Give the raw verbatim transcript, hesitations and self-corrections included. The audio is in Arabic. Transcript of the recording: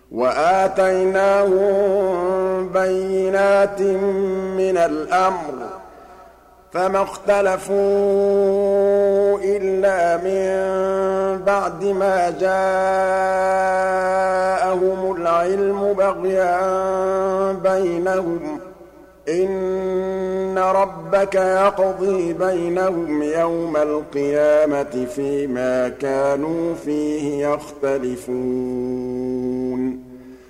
وَآتَيْنَاهُم بَيِّنَاتٍ مِّنَ الْأَمْرِ ۖ فَمَا اخْتَلَفُوا إِلَّا مِن بَعْدِ مَا جَاءَهُمُ الْعِلْمُ بَغْيًا بَيْنَهُمْ ۚ إِنَّ رَبَّكَ يَقْضِي بَيْنَهُمْ يَوْمَ الْقِيَامَةِ فِيمَا كَانُوا فِيهِ يَخْتَلِفُونَ